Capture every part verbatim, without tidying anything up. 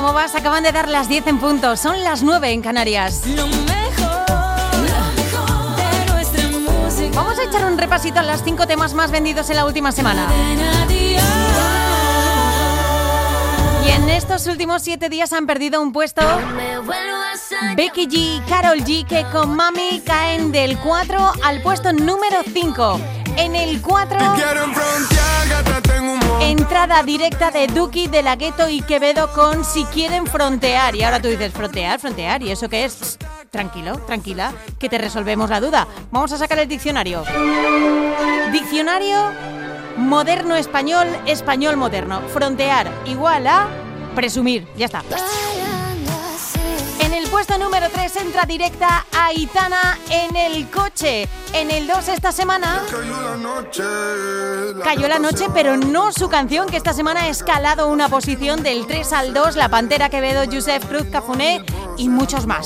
¿Cómo vas? Acaban de dar las diez en punto. Son las nueve en Canarias. Lo mejor, lo mejor de nuestra música. Vamos a echar un repasito a los cinco temas más vendidos en la última semana. Y en estos últimos siete días han perdido un puesto Becky G y Karol G, que con Mami caen del cuatro al puesto número cinco. En el cuatro, entrada directa de Duki, De La Ghetto y Quevedo con Si Quieren Frontear. Y ahora tú dices, ¿frontear? ¿Frontear? ¿Y eso qué es? Psst, tranquilo, tranquila, que te resolvemos la duda. Vamos a sacar el diccionario. Diccionario moderno español, español moderno. Frontear igual a presumir. Ya está. En el puesto número tres entra directa Aitana, En el Coche. En el dos esta semana Cayó la noche, la Cayó la noche, pero no su canción, que esta semana ha escalado una posición del tres al dos. La Pantera, Quevedo, Joseph Cruz, Cafuné y muchos más.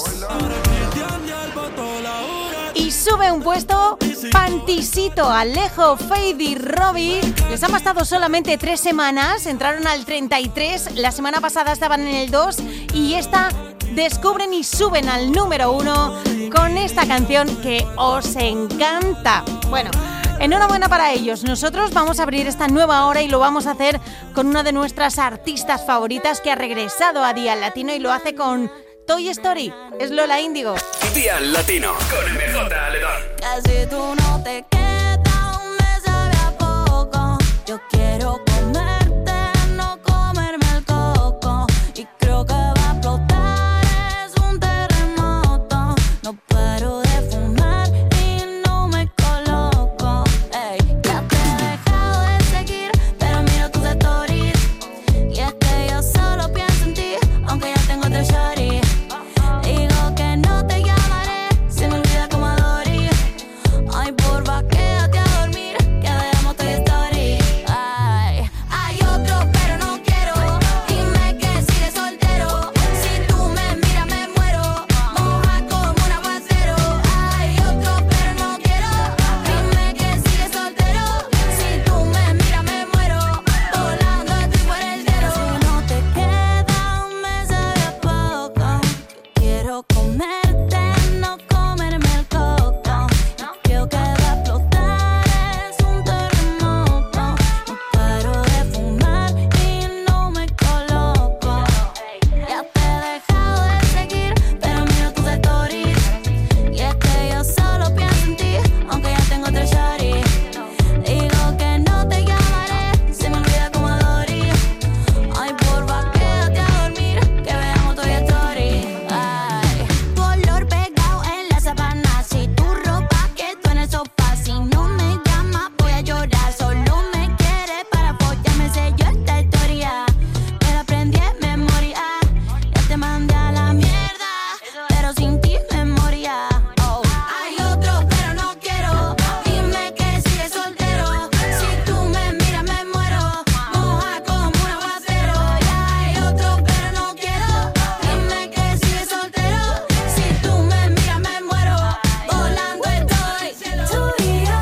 Y sube un puesto Pantisito, Alejo, Fade y Robbie. Les han bastado solamente tres semanas. Entraron al treinta y tres. La semana pasada estaban en el dos. Y esta descubren y suben al número uno con esta canción que os encanta. Bueno, enhorabuena para ellos. Nosotros vamos a abrir esta nueva hora y lo vamos a hacer con una de nuestras artistas favoritas que ha regresado a Dial Latino y lo hace con Toy Story. Es Lola Índigo. Dial Latino con M J Aledón. Casi tú no te quedas, me sabe a poco. Yo quiero comerte, no comerme el coco. Y creo que va a explotar, es un terremoto. No paro de fumar y no me coloco. Ey, ya te he dejado de seguir, pero miro tus stories. Y es que yo solo pienso en ti, aunque ya tengo otro shorty. Digo que no te llamaré, se me olvida como Dory. Ay, porfa, quédate a dormir, que veamos Toy Story. Ay, hay otro, pero no quiero. Dime que sigues soltero. Si tú me miras, me muero. Moja como un aguacero. Hay otro, pero no quiero. Dime que sigues soltero. Si tú me miras, me muero. Volando estoy por el cielo. Si no te queda un mes de poco, quiero comerte, no comerme el coco. Creo que va a explotar, es un terremoto. No paro de fumar y no me coloco. Ya te he dejado de seguir, pero miro tus stories. Y es que yo solo pienso en ti, aunque ya tengo otro shorty. Digo que no te llamaré, se me olvida como Dory. Ay, porfa, quédate a dormir, que veamos Toy Story. Ay, tu olor pegado en la sabana. Si tu ropa quedó en el sofá. Si no me llamas, voy a llorar. Solo me quieres para apoyarme, sé yo esta historia. Me la aprendí en memoria. Ya te mandé a la mierda, pero sin ti me moría. Oh. Hay otro, pero no quiero. Dime que sigues soltero. Si tú me miras, me muero. Moja como un aguacero. Ya hay otro, pero no quiero. Dime que sigues soltero. Si tú me miras, me muero. Volando estoy. Tú y yo,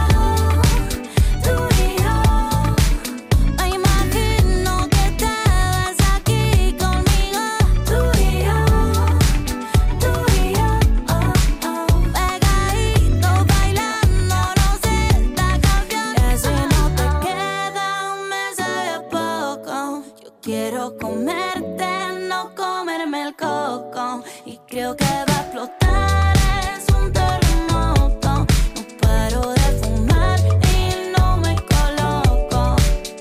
tú y yo. Me imagino que te ves aquí conmigo. Tú y yo, tú y yo. Oh, oh. Pegadito bailando, no sé esta canción. Que si no te queda un mes de poco. Yo quiero comerte, no comerme el coco. Y creo que va a explotar, es un terremoto. No paro de fumar y no me coloco.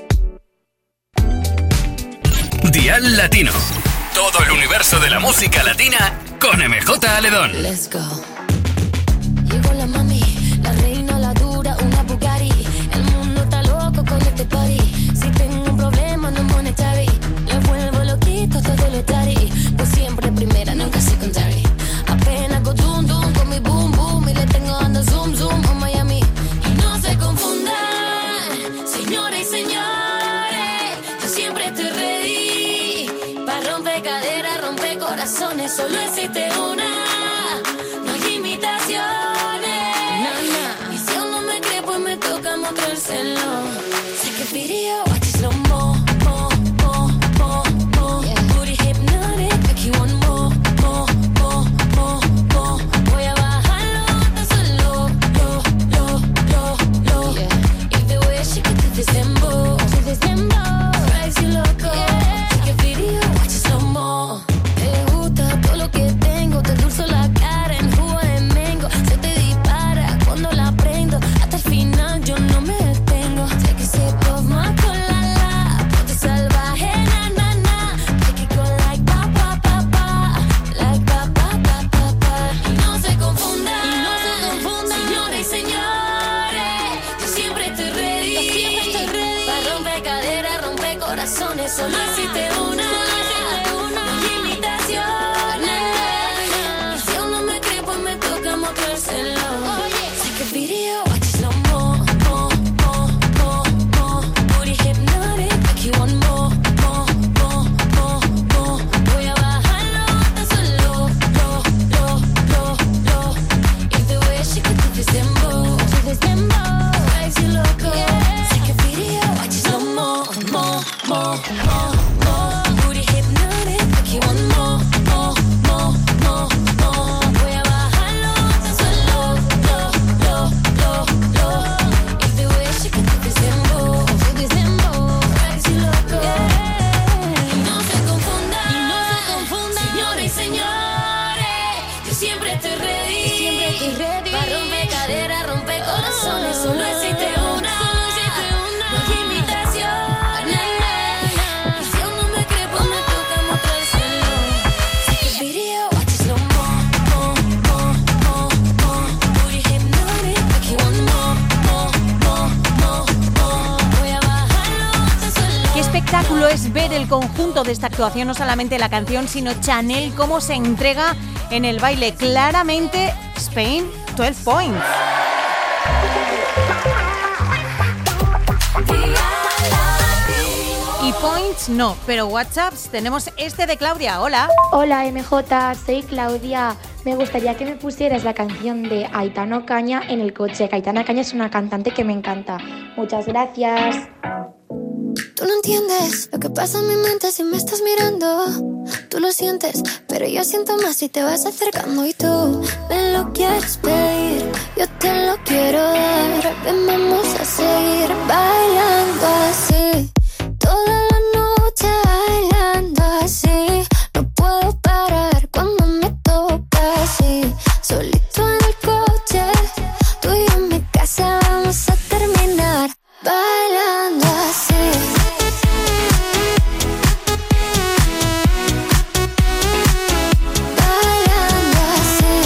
Dial Latino. Todo el universo de la música latina con M J Aledón. Let's go. Llegó la mami, la reina, la dura, una Bugatti. El mundo está loco con este party. Si tengo un problema no monetary, le vuelvo loquito todo lo tari. Pues siempre primera, nunca secondary. Apenas go dum dum con mi boom boom y le tengo dando zoom zoom a Miami. Y no se confundan, señores y señores, yo siempre estoy ready. Pa' romper caderas, romper corazones, solo existe una. No hay imitaciones. Y si aún no me cree, pues me toca mostrárselo. Sé que video, watch it slow mo, mo, mo, mo, mo. Booty hypnotic. corazones, solo existe una. No hay limitaciones. Y si aún no me crees, pues me toca mostrárselo. Take a video, watch it slow mo, mo, mo, mo, mo. Booty hypnotic, make you want more, more, more, more, more. Voy a bajarlo hasta solo, lo, lo, lo, lo. If the way she could do this dembow, do this dembow, drives you loco. Take a video, watch it slow mo, mo, mo, mo, mo. Booty hypnotic, make you want more, more, more, more, more. Voy a bajarlo hasta solo, lo, lo, lo, lo. If the way she could do this dembow, do this dembow, drives you loco. Y no se confundan, y no se confundan, señores y señores, yo siempre estoy ready, yo siempre estoy ready. Pa' romper caderas, romper corazones, solo existe una, solo existe una. No hay imitaciones. Y si aún no me crees, pues me toca mostrárselo. Take a video, watch it slow mo, mo, mo, mo, mo. Booty hypnotic, make you want more, more, more, more, more. Voy a bajarlo hasta solo. Qué espectáculo es ver el conjunto de esta actuación, no solamente la canción, sino Chanel, cómo se entrega en el baile. Claramente, Spain, doce points. Y points no, pero WhatsApps tenemos este de Claudia. Hola. Hola M J, soy Claudia. Me gustaría que me pusieras la canción de Aitana Ocaña en el coche. Que Aitana Ocaña es una cantante que me encanta. Muchas gracias. Tú no entiendes lo que pasa en mi mente si me estás mirando. Tú lo sientes, pero yo siento más si te vas acercando. Y tú me lo quieres pedir, yo te lo quiero dar. Ven, vamos a seguir bailando así, toda la noche bailando así. No puedo parar cuando me toca así. Solito en el coche, tú y yo en mi casa vamos a terminar bailando así. Bailando así.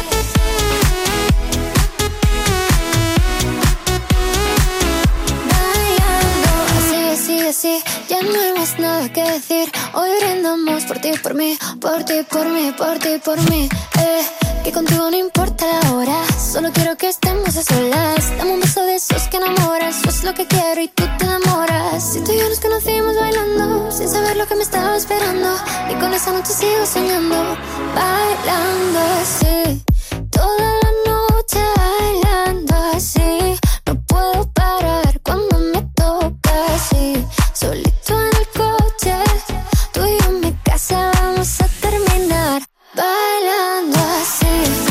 Bailando así, así, así. Ya no hay más nada que decir. Hoy brindamos por ti, por mí, por ti, por mí, por ti, por mí. Eh, que contigo no importa la hora, solo quiero que estemos a solas. Dame un beso de esos que enamoran, eso es lo que quiero y tú te enamoras. Si tú y yo nos conocimos bailando, sin saber lo que me estaba esperando, y con esa noche sigo soñando, bailando así, toda la noche bailando así. No puedo parar cuando me toca así, solito en el coche, tú y yo en mi casa vamos a terminar bailando así.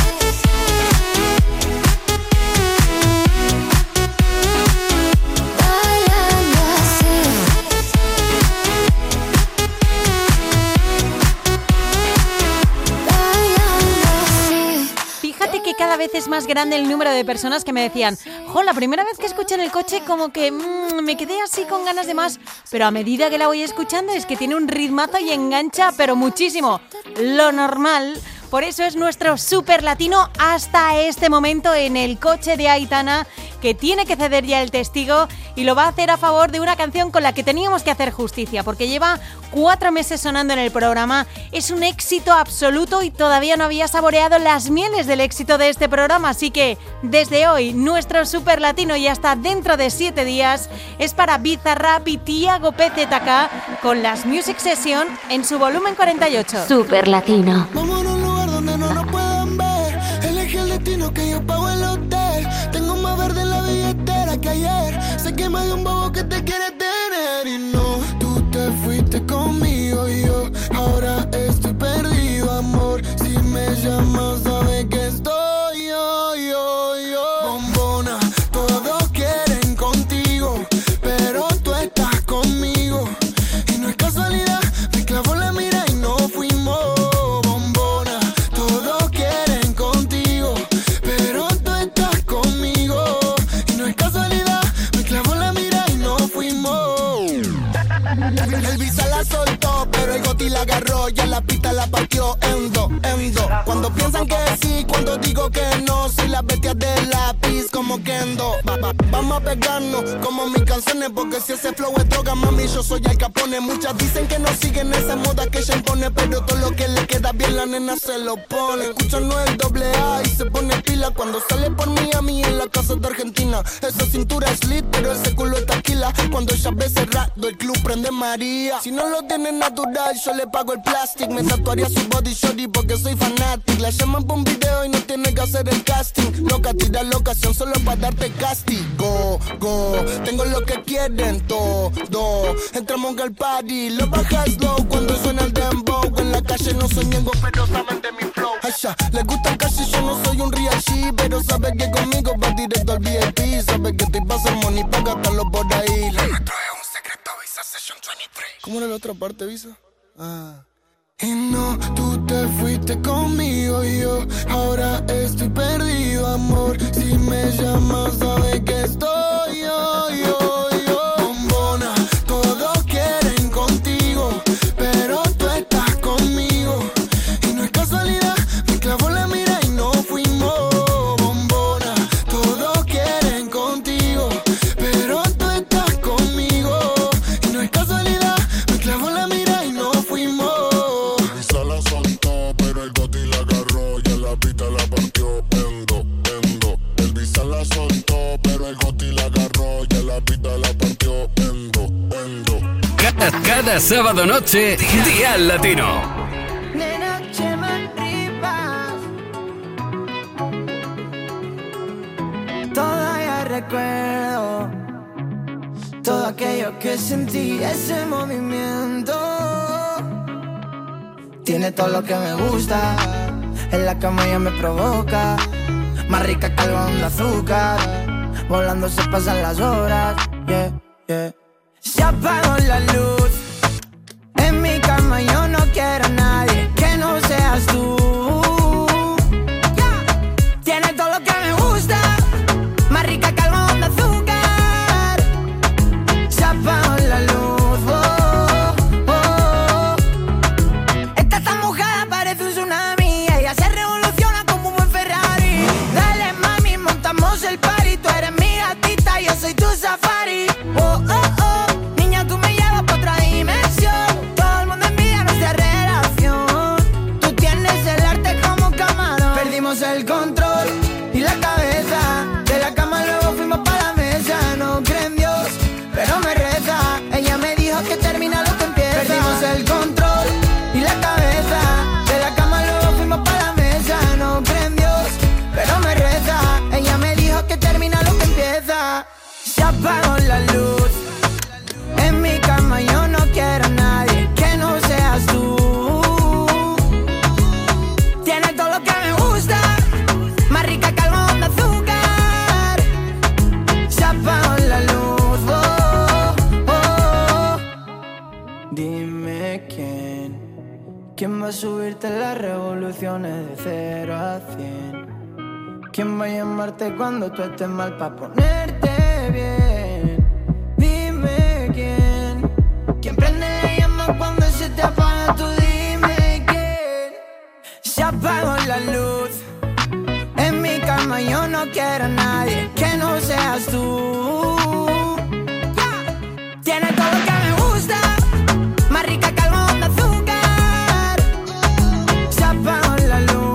Bailando así. Bailando así. Fíjate que cada vez es más grande el número de personas que me decían: jo, la primera vez que escuché en el coche como que mmm, me quedé así con ganas de más, pero a medida que la voy escuchando es que tiene un ritmazo y engancha, pero muchísimo. Lo normal. Por eso es nuestro super latino hasta este momento en el coche de Aitana, que tiene que ceder ya el testigo y lo va a hacer a favor de una canción con la que teníamos que hacer justicia, porque lleva cuatro meses sonando en el programa, es un éxito absoluto y todavía no había saboreado las mieles del éxito de este programa, así que desde hoy nuestro super latino y hasta dentro de siete días es para Bizarrap y Tiago P Z K con las Music Session en su volumen cuarenta y ocho. Super latino. Vamos a un lugar donde no nos puedan ver. Elegí el destino que yo pago el hotel. Tengo más verde en la billetera que ayer. Sé que me dio un bobo que te quiere tener. Y no, tú te fuiste conmigo y yo ahora estoy perdido, amor. Si me llamas, sabes que estoy yo, yo, yo. Bombona, todos quieren contigo, pero tú estás conmigo. Y no es casualidad, me clavó la mira y no fuimos. Bombona, todos quieren contigo, pero tú estás conmigo. Y no es casualidad, me clavó la mira y no fuimos. El visa la soltó, pero el goti la agarró y en la pista la partió en dos, en dos. Cuando piensan que sí, cuando digo que no, soy la bestia del lápiz como Kendo. Va, va, vamos a pegarnos como mis canciones, porque si ese flow es droga, mami, yo soy Al Capone. Muchas dicen que no siguen esa moda que ella impone, pero todo lo que le queda bien la nena se lo pone. Escuchan no el doble A y se pone pila cuando sale por Miami en la casa de Argentina. Esa cintura es lit, pero ese culo es taquila. Cuando ella ve cerrado el club prende María. Si no lo tiene natural, yo le pago el plastic. Me tatuaría su body shorty porque soy fanatic. La llaman por un video y no tiene que hacer el casting. Loca, tira la ocasión solo para darte castigo. Go, tengo lo que quieren todo. Entramos al party, lo bajas slow cuando suena el dembow. En la calle no soy ñengo, pero saben de mi flow. Allá, les gusta el cash y yo no soy un real G, pero sabe que conmigo va directo al V I P. Sabe que estoy pa' hacer money pa' gastarlo por ahí. Lo nuestro es un secreto, Visa Session veintitrés. ¿Cómo era la otra parte, Visa? Ah. Y no, tú te fuiste conmigo y yo ahora estoy perdido, amor. Si me llamas, sabes que estoy yo, yo, yo. Bombona, todos quieren contigo, pero tú estás conmigo. Y no es casualidad, me clavó la mira y no fuimos. Bombona, todos quieren contigo, pero tú estás conmigo. Y no es casualidad, me clavó la mira y no fuimos. La soltó, pero el goti la agarró y en la pista la partió en dos, en dos. El visa la soltó, pero el goti la agarró y en la pista la partió en dos, en dos. Cada, cada sábado noche, Dial Latino. Nena, Chema Rivas. Todavía recuerdo todo aquello que sentí, ese movimiento. Tiene todo lo que me gusta, en la cama ya me provoca. Más rica que algodón de azúcar, volando se pasan las horas, yeah, yeah. Se apagó la luz, en mi cama yo no quiero a nadie que no seas tú, yeah. Tiene todo lo que me gusta, más rica que algodón de azúcar. Se apagó la luz. El party, tú eres mi gatita, yo soy tu safari. Oh, oh, oh, niña, tú me llevas pa' otra dimensión. Todo el mundo envidia nuestra relación. Tú tienes el arte como camarón. Perdimos el control y la cabeza. De la cama luego fuimos pa' la mesa. No creen en Dios, pero me reza. Ella me dijo que termina lo que empieza. Perdimos el control y la cabeza. De la cama luego fuimos pa' la mesa. No creen en Dios, pero me reza. Ella me dijo que termina lo que empieza. Se apagó la luz, en mi cama yo no quiero a nadie que no seas tú. Tiene todo lo que me gusta, más rica que algodón de azúcar. Se apagó la luz, oh, oh. Dime quién, quién va a subirte las revoluciones de cero a cien. ¿Quién va a llamarte cuando tú estés mal pa' ponerte bien? Dime quién. ¿Quién prende la llama cuando se te apaga? Tú dime quién. Se apagó la luz, en mi cama yo no quiero a nadie que no seas tú, yeah. Tiene todo lo que me gusta, más rica que algodón de azúcar. Se apagó la luz.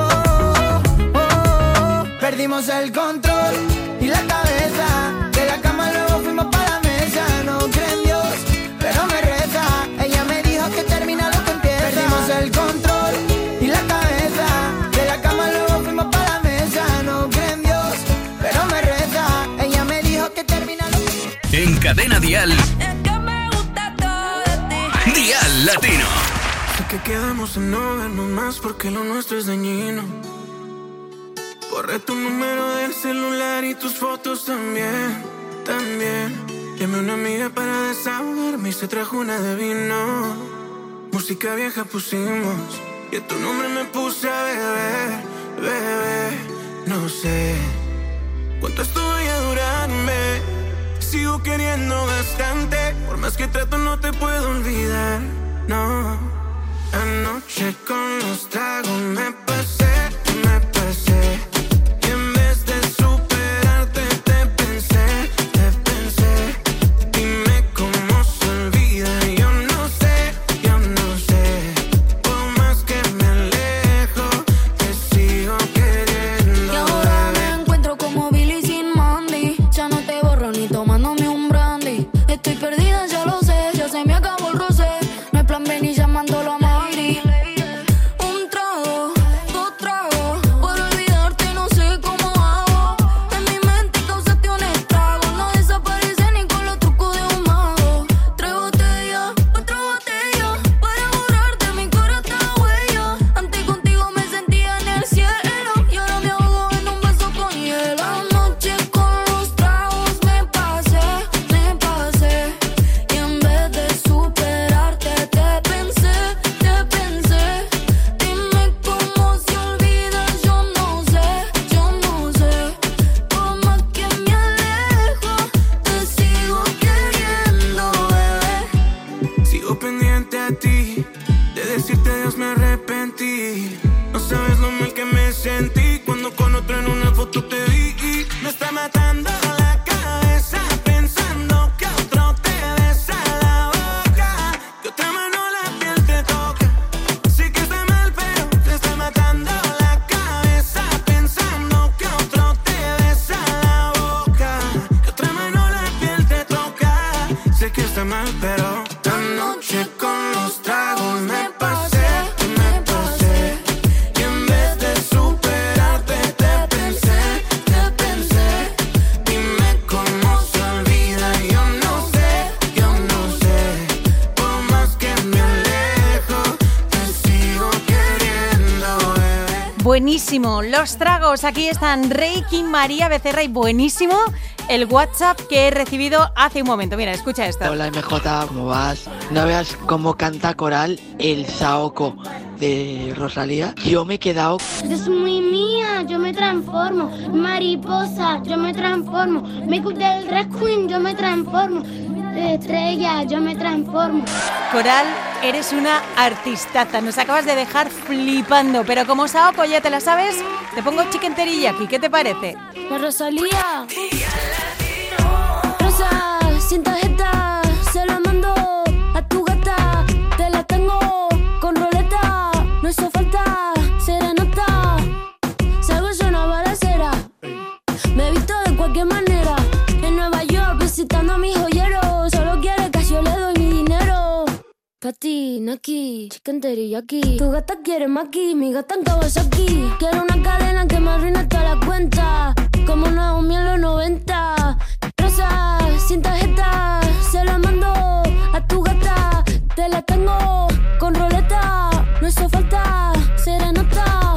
Perdimos el control y la cabeza. De la cama luego fuimos pa' la mesa. No creen en Dios, pero me reza. Ella me dijo que termina lo que empieza. Perdimos el control y la cabeza. De la cama luego fuimos pa' la mesa. No creen en Dios, pero me reza. Ella me dijo que termina lo que empieza. En Cadena Dial, Es que me gusta todo de ti. Dial Latino. Sé que quedamos en no vernos más porque lo nuestro es dañino. Borré tu número del celular y tus fotos también, también. Llamé a una amiga para desahogarme y se trajo una de vino. Música vieja pusimos y a tu nombre me puse a beber, bebé. No sé cuánto esto vaya a durarme. Sigo sigo queriendo bastante. Por más que trato no te puedo olvidar, no. Anoche con los tragos me pasé, me pasé. Y en vez de superarte te pensé, te pensé. Dime cómo se olvida, yo no sé, yo no sé. Por más que me alejo, te sigo queriendo. Y ahora me encuentro como Billy sin Mandy. Ya no te borro ni tomándome un brandy. Estoy perdida, ya lo sé, ya se me acabó el rosé. No hay plan B ni llamándolo a Madrid. Un trago, dos tragos, por olvidarte no sé cómo hago. En mi mente causaste un estrago. No desaparece ni con los trucos de un mago. Tres botellas, otra botella, para borrarte mi cara esta huella. Antes contigo me sentía en el cielo y ahora me ahogo en un vaso con hielo. Anoche con los tragos me pasé, me pasé. Y en vez de superarte te pensé, te pensé. Dime cómo se olvida, yo no sé, yo no sé. Por más que me alejo, te sigo queriendo, bebé. Sigo pendiente a ti, de decirte adiós me arrepentí. No sabes lo mal que me sentí cuando con otro en una foto te vi. Me está matando la cabeza pensando que otro te besa la boca, que otra mano la piel te toca. Sé que está mal pero te está matando la cabeza pensando que otro te besa la boca, que otra mano la piel te toca. Sé que está mal pero anoche con los tragos me pasé, me pasé. Y en vez de superarte te pensé, te pensé. Dime cómo se olvida, yo no sé, yo no sé. Por más que me alejo, te sigo queriendo, bebé. Buenísimo, los tragos, aquí están Reiki, María Becerra y buenísimo el WhatsApp que he recibido hace un momento. Mira, escucha esto. Hola M J, ¿cómo vas? No veas cómo canta Coral el Saoko de Rosalía. Yo me he quedado... Es muy mía, yo me transformo. Mariposa, yo me transformo. Make-up del drag queen, yo me transformo. Estrella, yo me transformo. Coral, eres una artistaza, nos acabas de dejar flipando, pero como Saoko ya te la sabes, te pongo chicken teriyaki, ¿qué te parece? La Rosalía. Rosa, sin tarjeta, se la mando a tu gata. Te la tengo con roleta, no hizo falta serenata. Salgo yo una balacera, me he visto de cualquier manera. En Nueva York visitando a mis joyeros, solo quiere que yo le doy mi dinero. Pati, Naki, chicken teriyaki. Tu gata quiere maki, mi gata en Kawasaki. Quiero una cadena que me arruine toda la cuenta, como Naomi en los noventa. Rosa, sin tarjeta, se la mando a tu gata. Te la tengo con roleta, no hizo falta serenata.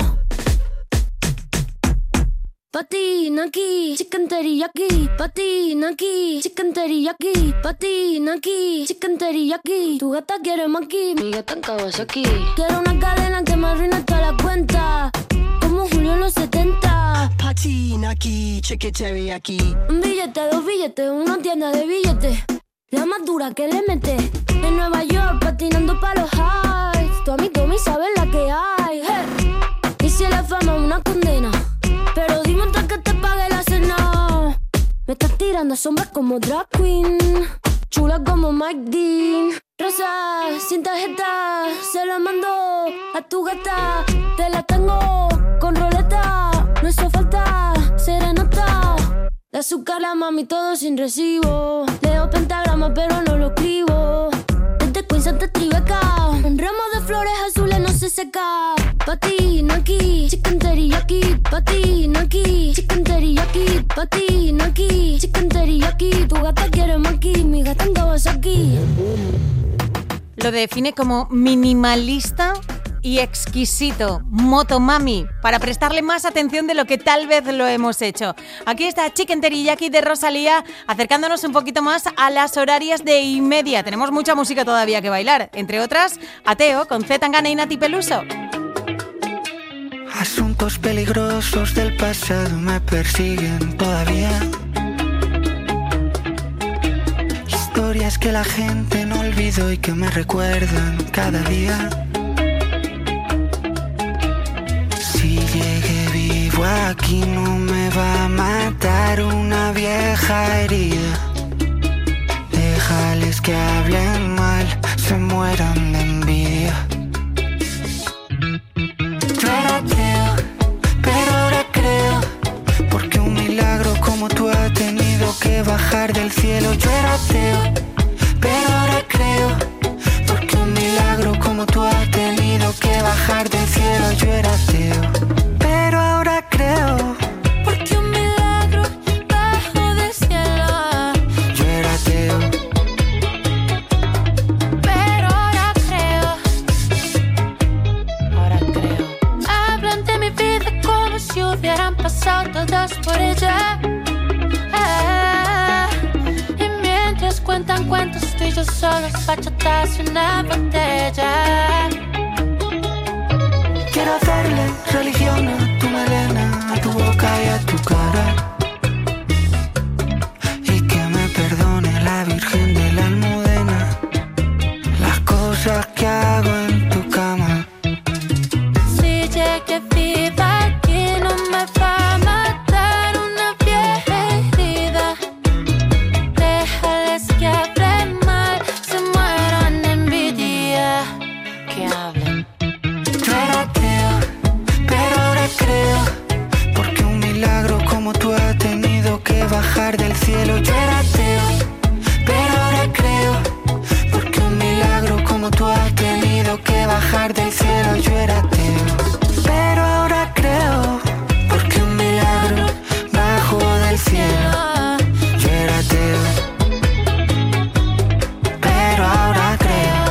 Pati, Naki, chicken teriyaki. Pati, Naki, chicken teriyaki. Pati, Naki, chicken teriyaki. Tu gata quiere maki, mi gata en Kawasaki. Quiero una cadena que me arruine toda la cuenta, como Julio en los setenta. Pati, Naki, chicken teriyaki. Un billete, dos billetes, una tienda de billetes. La más dura que le mete. En Nueva York patinando pa' los highs. Tu amigo Tommy sabe la que hay. Hey. Y si la fama es una condena, pero dime antes que te pague la cena. Me estás tirando sombras como drag queen, chula como Mike Dean. Rosa, sin tarjeta, se la mando a tu gata. Te la tengo con roleta, no hizo falta serenata. De azúcar la mami todo sin recibo. Leo pentagrama pero no lo escribo. Desde Queens hasta Tribeca, un ramo de flores azules no se seca. Pati, Naki, chicken teriyaki. Pati, Naki, chicken teriyaki. Pati, Naki, chicken teriyaki. Tu gata quiere maki, mi gata en Kawasaki. Lo define como minimalista y exquisito, Motomami, para prestarle más atención de lo que tal vez lo hemos hecho. Aquí está Chicken Teriyaki de Rosalía, acercándonos un poquito más a las horarias de y media. Tenemos mucha música todavía que bailar, entre otras, Ateo con Z Tangana y Nati Peluso. Asuntos peligrosos del pasado me persiguen todavía. Cosas que la gente no olvidó y que me recuerdan cada día. Si llegué vivo aquí no me va a matar una vieja herida. Déjales que hablen mal, se mueran de envidia. Yo era ateo, pero ahora creo, porque un milagro como tú ha tenido que bajar del cielo. Yo era ateo, pero ahora creo, porque un milagro como tú ha tenido que bajar del cielo. Yo era ateo, pero ahora creo, porque un milagro bajó del cielo. yo era ateo. Pero ahora creo, Ahora creo. hablan de mi vida como si hubieran pasado todas por ella. Ah, y mientras cuentan cuentos, tú y yo solos, bachatas y una botella. Quiero hacerle religión a tu melena, a tu boca y a tu cara. Y que me perdone la Virgen de la Almudena las cosas que hago en tu cama. Si llegué viva aquí no me va a matar una vieja herida. Déjales que hablen mal, se mueran de envidia. Que hablen. Yo era ateo, pero ahora creo, porque un milagro como tú ha tenido que bajar del cielo. Yo era ateo, pero ahora creo, porque un milagro como tú ha tenido que bajar del cielo. Yo era ateo, pero ahora creo, porque un milagro bajó del cielo. Yo era ateo, pero ahora creo.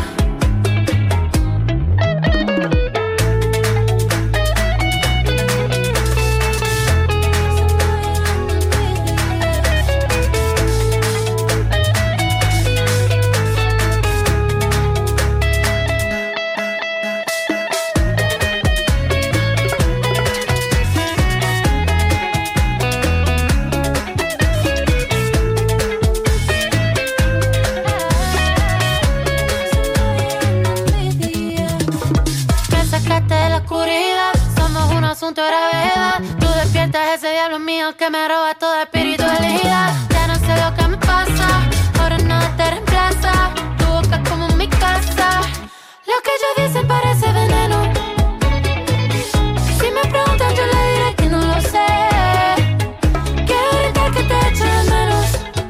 Me sacaste de la oscuridad, somos un asunto de gravedad. Tú despiertas ese diablo mío que me roba toda espiritualidad. Ya no sé lo que me pasa, ahora nada te reemplaza. Tu boca es como mi casa, lo que ellos dicen parece veneno. Si me preguntan yo le diré que no lo sé. Quiero gritar que te echo de menos.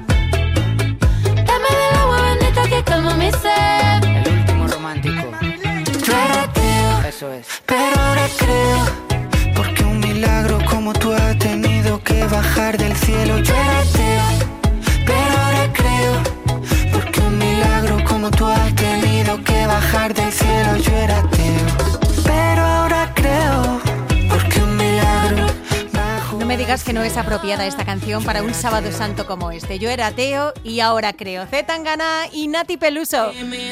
Dame del agua bendita que calma mi sed. El último romántico. Yo era ateo, Eso es. pero ahora creo, porque un milagro como tú ha tenido que bajar del cielo. Yo era ateo, pero ahora creo, porque un milagro como tú ha tenido que bajar del cielo. Yo era ateo, pero ahora creo, porque un milagro bajó. No me digas que no es apropiada esta canción para un sábado santo como este. Yo era ateo y ahora creo. Z Tangana y Nati Peluso.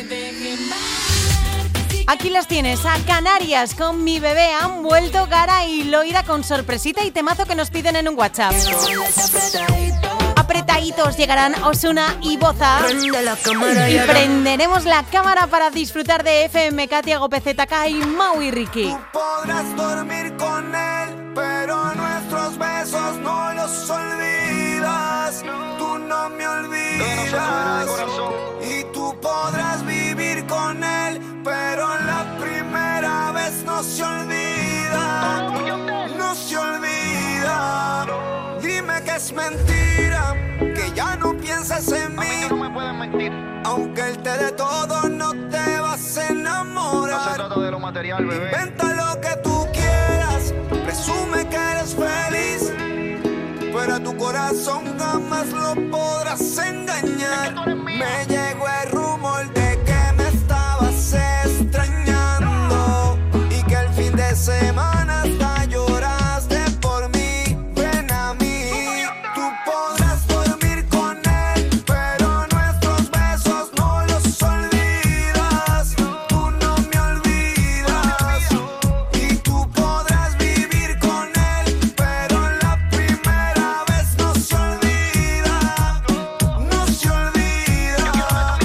Aquí las tienes, a Canarias con Mi Bebé. Han vuelto Gara y Loira con sorpresita y temazo que nos piden en un WhatsApp. Apretaditos llegarán Ozuna y Boza. Y prenderemos la cámara para disfrutar de F M K, Tiago P Z K y Mau y Ricky. Podrás dormir con él, pero nuestros besos no los olvidas. Tú no me olvidas. Y tú podrás vivir con él, pero la primera vez no se olvida. No se olvida. Dime que es mentira, que ya no piensas en mí. No me puedes mentir. Aunque él te dé todo, no te vas a enamorar. No se trata de lo material, bebé. Inventa lo que tú quieras, presume que eres feliz, pero a tu corazón jamás lo podrás engañar. Me llegó el rumor de que me estabas extrañando y que el fin de semana hasta lloraste por mí. Ven a mí, tú podrás dormir con él, pero nuestros besos no los olvidas. Tú no me olvidas. Y tú podrás vivir con él, pero la primera vez no se olvida. No se olvida.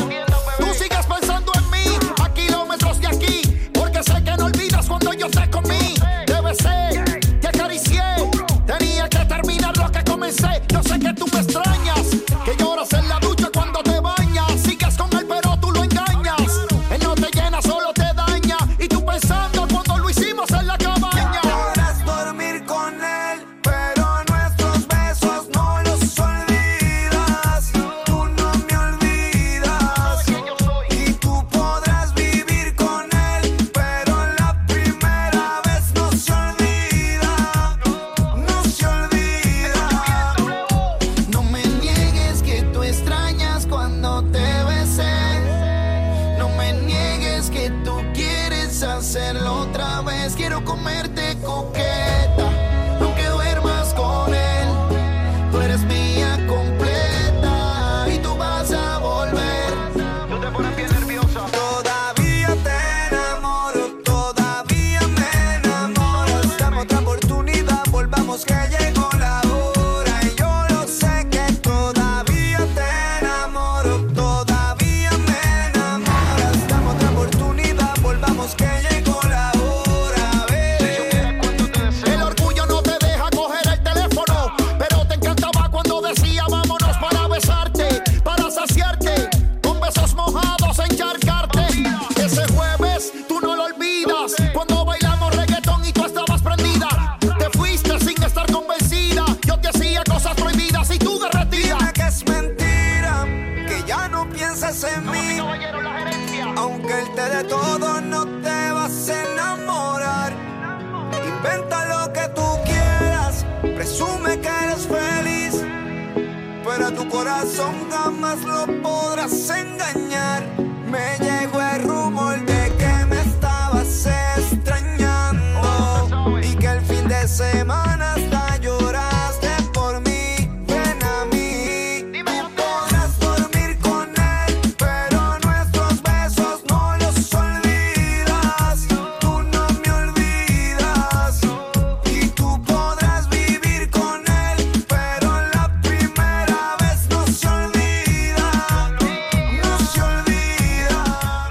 me niegues que tú quieres hacerlo otra vez. Quiero comerte coqueta, aunque duermas con él. Tú eres mía completa y tú vas a volver. Tú te pones bien nerviosa. Todavía te enamoro, todavía me enamoro. Dame otra oportunidad, volvamos que llegó la hora. Y yo lo sé que todavía te enamoro, todavía me enamoras. Dame otra oportunidad, volvamos que llegó la hora. Ve. El orgullo no te deja coger el teléfono, pero te encantaba cuando decía vámonos para besarte, para saciarte, con besos mojados, encharcarte. Ese jueves tú no lo olvidas, cuando bailamos reggaetón y tú estabas prendida. Te fuiste sin estar convencida, yo te hacía cosas prohibidas y tú derretías. Dime que es mentira, que ya no piensas en mí, aunque él te dé todo no te vas a enamorar. Inventa lo que tú quieras, presume que eres feliz, pero a tu corazón jamás lo podrás engañar. Me llegó el rumor de que me estabas extrañando y que el fin de semana hasta lloraste por mí. Ven a mí, tú podrás dormir con él, pero nuestros besos no los olvidas. Tú no me olvidas y tú podrás vivir con él, pero la primera vez no se olvida, no se olvida.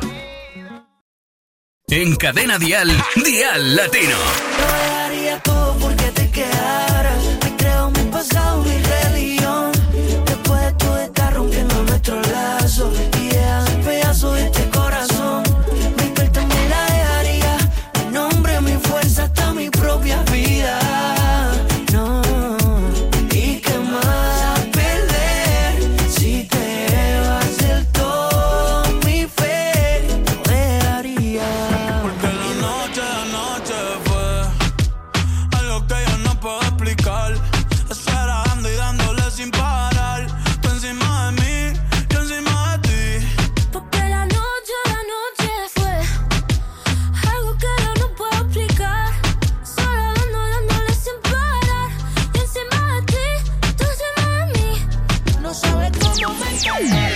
En Cadena Dial, Dial Latino. Lo dejaría todo porque te quedaras. Me creo mi pasado, mi religión. Después de todo está rompiendo nuestro lazo y deja el pedazo de este corazón. Mi piel también la dejaría, mi nombre, mi fuerza, hasta mi propia vida. No, y qué más perder si te vas del todo. Mi fe lo dejaría. Porque la noche de noche fue algo que yo no puedo explicar. Eso era dando y dándole sin parar. Tú encima de mí, yo encima de ti. Porque la noche, la noche fue algo que yo no puedo explicar. Solo dando, dándole sin parar. Y encima de ti, tú encima de mí. No sabes cómo me encantaría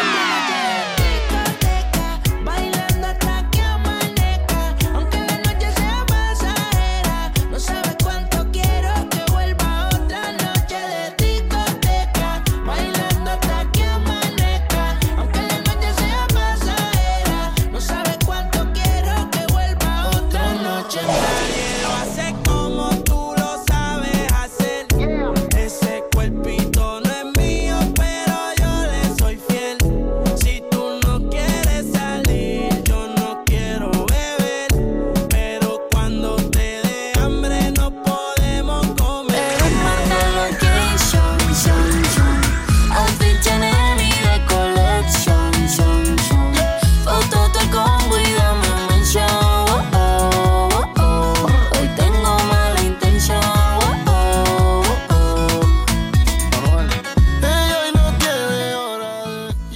discoteca, bailando hasta que amanezca. Aunque la noche sea pasajera, no sabes cuánto quiero que vuelva otra noche de discoteca, bailando hasta que amanezca. Aunque la noche sea pasajera, no sabes cuánto quiero que vuelva otra noche. Nadie lo hace como tú lo sabes hacer. Ese cuerpito no es mío, pero yo le soy fiel. Si tú no quieres salir, yo no quiero beber. Pero cuando te dé hambre no podemos comer. Manda location, son, son. Outfit tiene mi de colección, son, son. Foto te combo y dame un mention. Oh, oh, oh, oh. Hoy tengo mala intención. Oh, oh, oh, oh. Ella hoy no tiene hora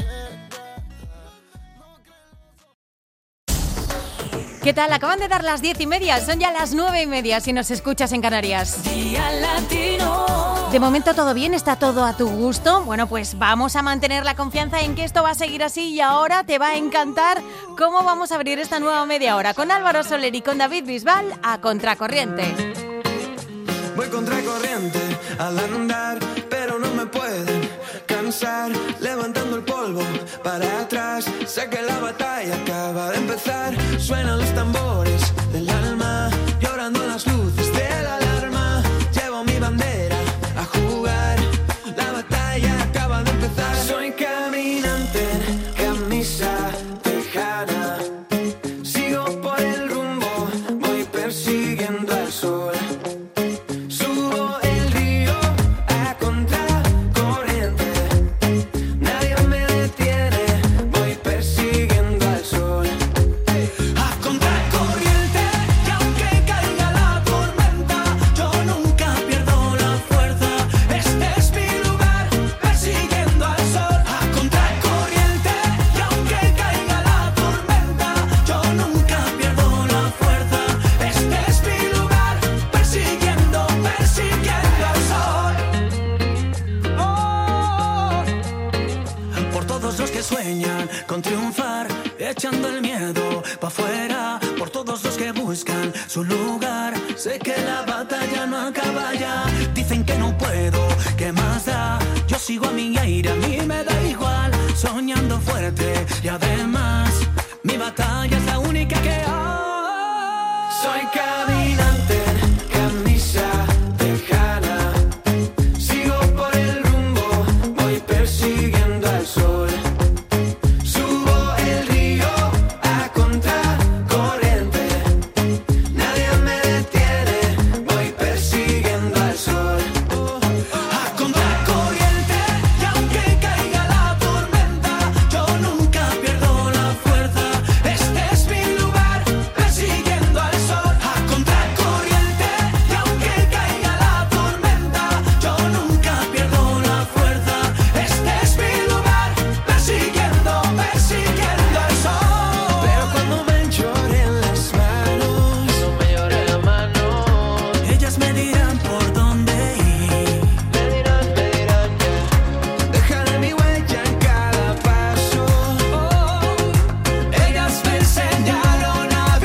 de... ¿Qué tal? Acaban de dar las diez y media, son ya las nueve y media si nos escuchas en Canarias. Dial Latino. De momento todo bien, está todo a tu gusto. Bueno, pues vamos a mantener la confianza en que esto va a seguir así y ahora te va a encantar cómo vamos a abrir esta nueva media hora con Álvaro Soler y con David Bisbal a Contracorriente. Voy contracorriente al andar, pero no me pueden cansar. Levantando el polvo para atrás, sé que la batalla acaba de empezar. Suenan los tambores del alma, llorando las luces de la alarma. Llevo mi bandera a jugar, la batalla acaba de empezar. Soy caminante en camisa tejana, sigo por el rumbo, voy persiguiendo al sol. Subo el río a contracorriente, nadie me detiene, voy persiguiendo al sol. A contracorriente. miedo pa' afuera, por todos los que buscan su lugar. Sé que la batalla no acaba ya. Dicen que no puedo, ¿qué más da? Yo sigo a mi aire, a mí me da igual. Soñando fuerte y además mi batalla es la única que hay. Soy caminante, camisa tejana. Sigo por el rumbo, voy persiguiendo al sol. Subo el río a contracorriente. Nadie me detiene, voy persiguiendo al sol. A contracorriente, y aunque caiga la tormenta, yo nunca pierdo la fuerza. Este es mi lugar, persiguiendo al sol. A contracorriente, y aunque caiga la tormenta, yo nunca pierdo la fuerza. Este es mi lugar, persiguiendo, persiguiendo al sol. Pero cuando me lloren las manos, no me llore la mano, ellas me dirán por dónde ir. Me dirán, me dirán, yeah. Dejaré mi huella en cada paso. Oh, ellas me enseñaron a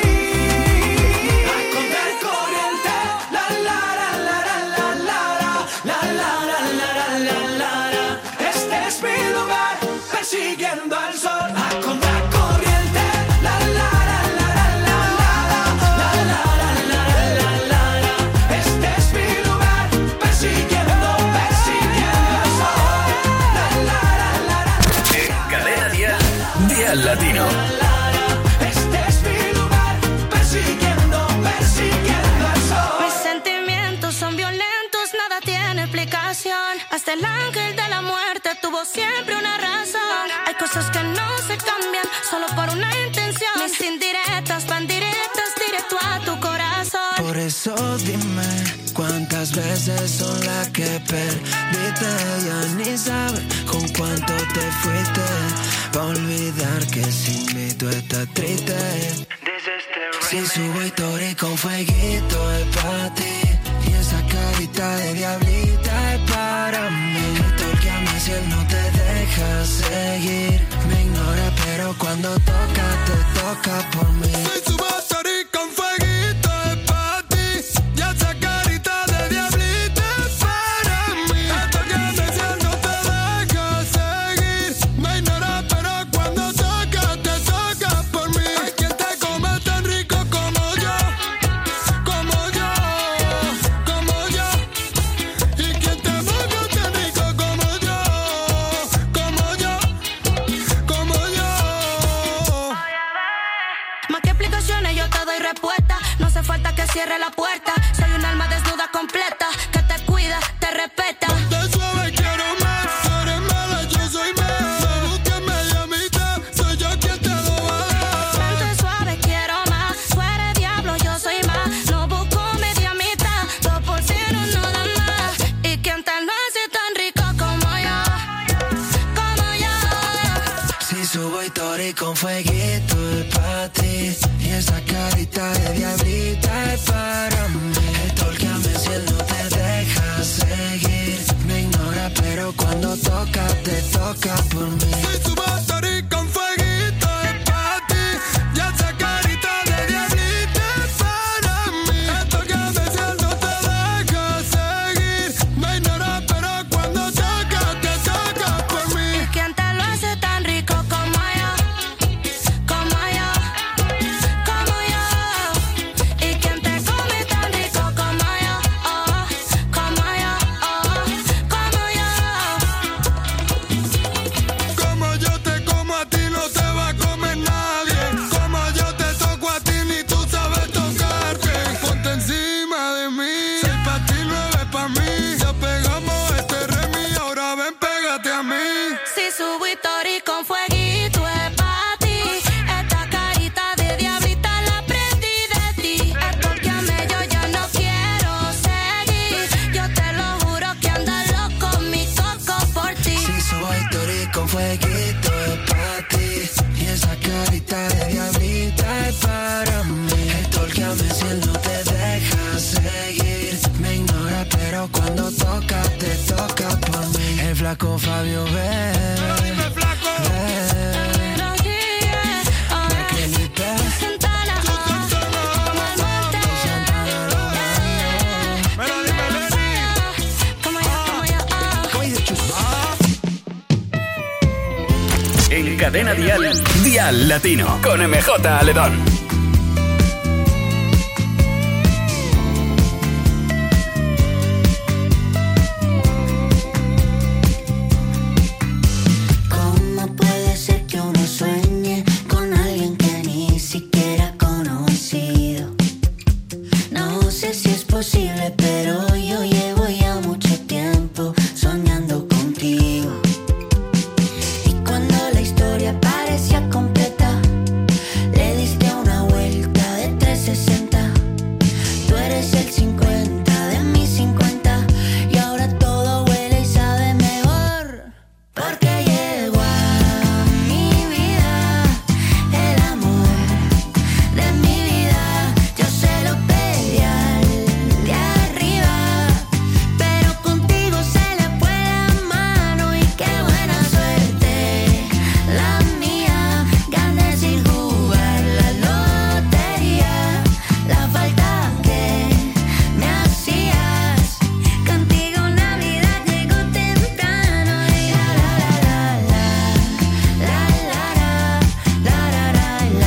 vivir. A contracorriente, la la la la la la la la la la la la la la. Este es mi lugar, persiguiendo al sol. A contracorriente, la la la la la la la la la la la la la. Este es mi lugar, persiguiendo, persiguiendo al sol. La la la la la. En Cadena Dial, Dial Latino. Este es mi lugar, persiguiendo, persiguiendo al sol. Mis sentimientos son violentos, nada tiene explicación. Hasta el ángel de la muerte tuvo siempre una razón. Hay cosas que no se cambian solo por una intención. Mis indirectas van directas directo a tu corazón. Por eso dime cuántas veces son las que perdiste. Ya ni sabes con cuánto te fuiste. Pa' olvidar que sin mí tú estás triste. Si subo historia con fueguito es pa' ti. Y esa carita de diablita es para mí. Tócame si él no te deja seguir. Me ignora pero cuando toca te toca por mí. Si subo story con fueguito es pa' ti. Y esa carita de diablita es para mí. Tócame si él no te deja seguir. Me ignora pero cuando toca te toca por mí. Hay quien te come tan rico como yo, como yo, como yo. Y quien te mueve tan rico como yo, como yo, como yo. Más que explicaciones yo te doy respuesta. No hace falta que cierre la puerta. Soy un alma desnuda completa que te cuida, te respeta. Te suave quiero más. Tú eres mala, yo soy más. Me busca media mitad. Soy yo quien te lo va a dar. Tanto suave quiero más. Tú eres diablo, yo soy más. No busco media mitad. Dos por cero no da más. Y quien tal no hace tan rico como yo, como yo. Si subo historia con fueguito es pa' ti. Y esa carita de diablita es para mí. Tócame si él no te deja seguir. Me ignora pero cuando toca te toca por mí. Si subo story con fueguito es pa' ti. Y esa carita de diablita es para mí. Tócame si él no te deja seguir. Me ignora pero cuando toca te toca por mí. Y quien te lo hace tan rico como yo, como yo, como yo. Y quien te come tan rico como yo, oh, como yo, oh, como yo. Como yo te como a ti no te va a comer nadie. Como yo te toco a ti ni tú sabes tocarte. Ponte encima de mí. Seis pa' ti, nueve pa' mí. Ya pegamos este remi, ahora ven pégate a mí. Si subo historia con fueguito es pa' ti. Esta carita de diablita la aprendí de ti. Tócame yo ya no quiero seguir. Yo te lo juro que anda loco mi coco por ti. Si subo historia con fueguito es pa' ti. Y esa carita de diablita es para mí. Tócame si él no te deja seguir. Me ignora pero cuando toca te toca por mí. El flaco Fabio ve. Dime flaco. Ve. Cadena Dial, Dial Latino, con M J Aledón. ¿Cómo puede ser que uno sueñe con alguien que ni siquiera ha conocido? No sé si es posible, pero yo llevo ya mucho tiempo soñando contigo. Y cuando la historia parecía completa, le diste una vuelta de trescientos sesenta. Tú eres el cincuenta de mis cincuenta y ahora todo huele y sabe mejor. Porque llegó a mi vida el amor de mi vida. Yo se lo pedí al de arriba, pero contigo se le fue la mano y qué buena suerte la mía. Gané sin jugar la lotería, la falta que me hacías. Contigo Navidad llegó temprano y la la la la la la la la la la la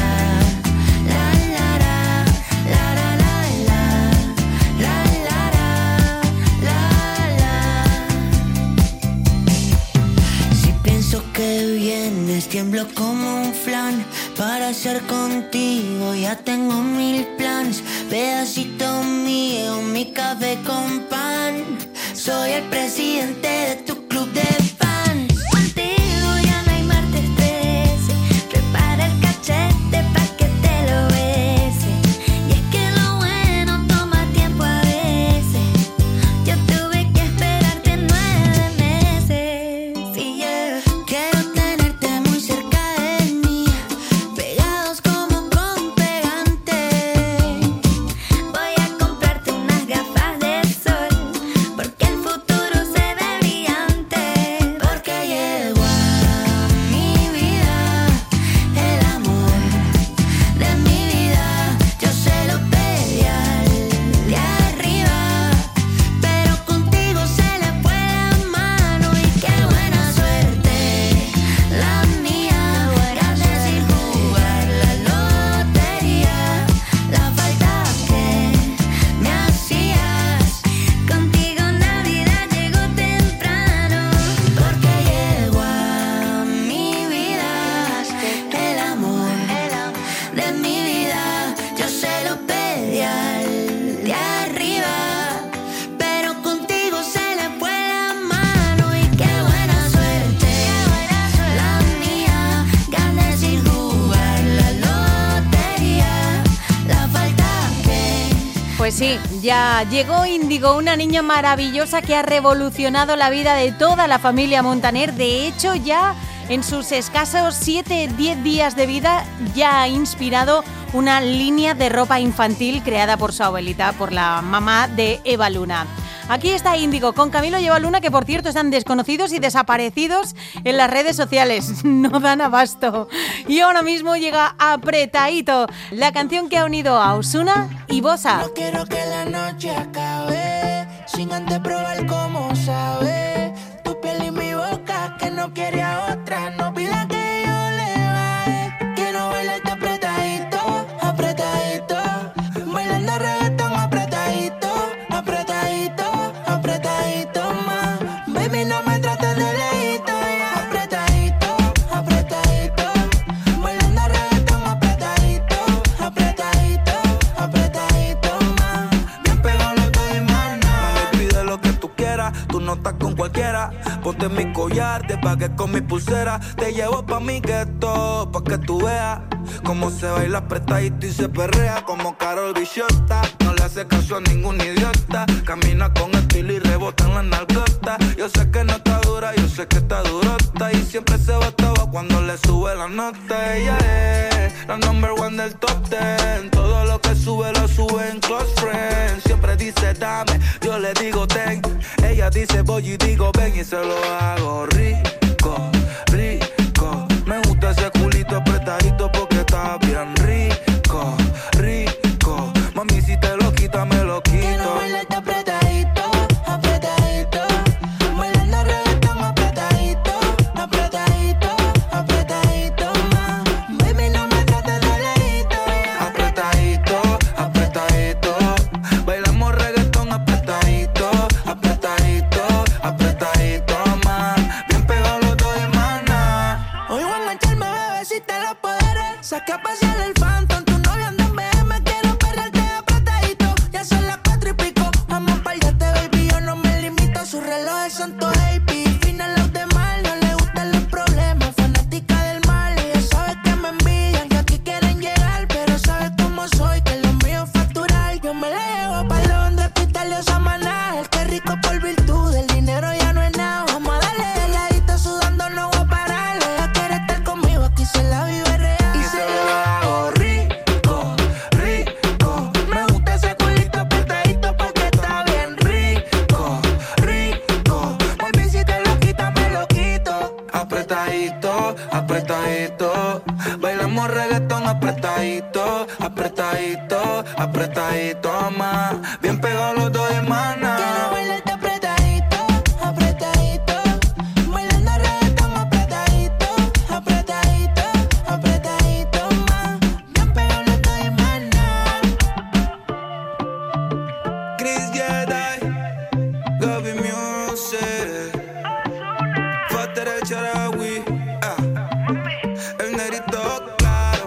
la. Si pienso que vienes, tiemblo como un flan. Para estar contigo ya tengo mil planes. Pedacito mío, mi café con pan. Soy el presidente de tu club de fans. Contigo ya no hay martes trece. Prepara el cachete pa' que te lo bese. Y es que lo bueno toma tiempo a veces. Yo tuve que esperarte nueve meses. Y yeah. Quiero tenerte muy cerca de mí, pegados como con pegante. Voy a comprarte unas gafas de sol, porque el futuro se ve brillante. Porque llegó a mi vida el amor de mi vida. Yo se lo pedí al de arriba, pero contigo se le fue la mano y qué buena suerte la mía. Gané sin jugar la lotería, la falta que me hacías. Contigo Navidad llegó temprano, porque llegó a mi vida el amor de mi vida. Yo se lo pedí al de arriba, pero contigo se le fue la mano y qué buena suerte la mía. Gané sin jugar la lotería, la falta que Pues sí, ya llegó Índigo, una niña maravillosa que ha revolucionado la vida de toda la familia Montaner. De hecho, ya en sus escasos siete diez días de vida ya ha inspirado una línea de ropa infantil creada por su abuelita, por la mamá de Eva Luna. Aquí está Índigo con Camilo y Eva Luna, que por cierto están desconocidos y desaparecidos en las redes sociales. No dan abasto. Y ahora mismo llega Apretadito, la canción que ha unido a Ozuna y Bossa. No quiero que la noche acabe sin antes probar cómo sabe tu piel y mi boca, que no quiere a otra. No pida que yo le baje, quiero bailarte apretadito, apretadito, bailando reggaetón apretadito, apretadito, apretadito más. Baby, no me trates de lejito, apretadito, apretadito, bailando reggaetón apretadito, apretadito, apretadito más. Bien pegado lo que demanda. Mami, pide lo que tú quieras, tú no estás con cualquiera. Ponte mi collar, te pagué con mi pulsera. Te llevo pa' mi gueto, pa' que tú veas cómo se baila apretadito y se perrea como Karol Bichota. No le hace caso a ningún idiota. Camina con estilo y rebota en la nalgota. Yo sé que no está dura, yo sé que está durota. Y siempre se botaba cuando le sube la nota. Ella es la number one del top ten. Todo lo que sube lo sube en Close Friends. Siempre dice dame, yo le digo ten. Ella dice voy y digo ven y se lo hago rico, rico. Me gusta ese culito apretadito porque está bien rico, rico. Mami, si te lo quita, me lo quito. Quiero bailarte apretadito, apretadito, bailando reggaetón apretadito, apretadito, apretadito. apretadito, apretadito, apretadito más. Bien pegados los dos hermanas. Quiero bailarte apretadito, apretadito. Bailando reggaetón apretadito, apretadito, apretadito más. Bien pegados los dos hermanas. Chris Jedi, Gaby Music, Fater el Charawi, ah, el negrito claro,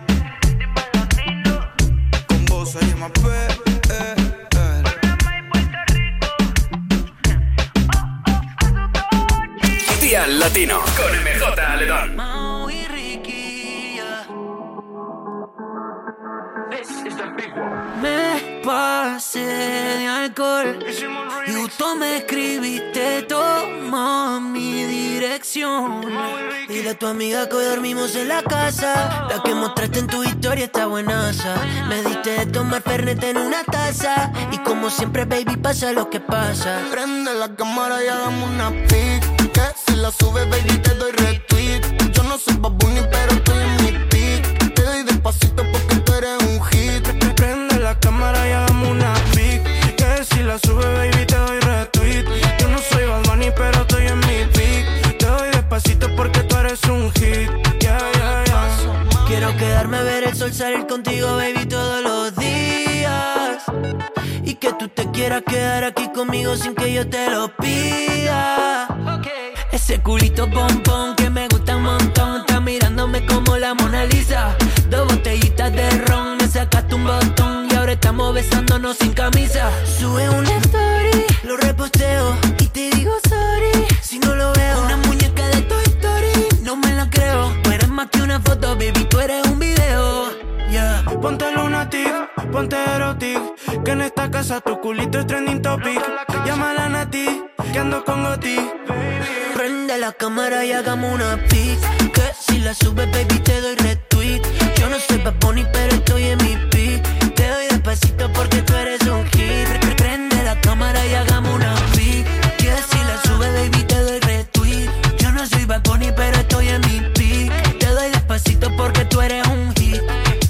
con vos hay más pe, eh, eh. Día Latino con M J Aledón. Mau y Ricky, yeah. Me pasé de alcohol y justo me escribiste, toma mi dirección. Dile a tu amiga que hoy dormimos en la casa. La que mostraste en tu historia está buenaza. Me diste de tomar Fernet en una taza. Y como siempre, baby, pasa lo que pasa. Prende la cámara y hagamos una pic. Que si la subes, baby, te doy retweet. Yo no soy Bad Bunny, pero estoy en mi pic. Te doy despacito porque tú eres un hit. Prende la cámara y hagamos una pic. Que si la sube, baby, te doy retweet. Yo no soy Bad Bunny, pero estoy en mi pic. Te doy despacito porque tú eres un hit. Yeah, yeah, yeah. Quiero quedarme a ver el sol salir contigo, baby, todos los días. Y que tú te quieras quedar aquí conmigo sin que yo te lo pida. Ese culito pompón que me gusta un montón. Está mirándome como la Mona Lisa. Dos botellitas de ron, me sacaste un botón. Y ahora estamos besándonos sin camisa. Sube una story, lo reposteo y te digo sorry si no lo veo. Una muñeca de Toy Story, no me la creo. Tú eres más que una foto, baby, tú eres un video. Yeah. Ponte lunatic, ponte erotic. Que en esta casa tu culito es trending topic. Llámala a Nati, que ando con Goti. Prende la cámara y hagamos una pic. Que si la subes, baby, te doy retweet. Yo no soy Bad Bunny, pero estoy en mi pic. Te doy despacito porque tú eres un hit. Prende la cámara y hagamos una pic. Que si la subes, baby, te doy retweet. Yo no soy Bad Bunny, pero estoy en mi pic. Te doy despacito porque tú eres un hit.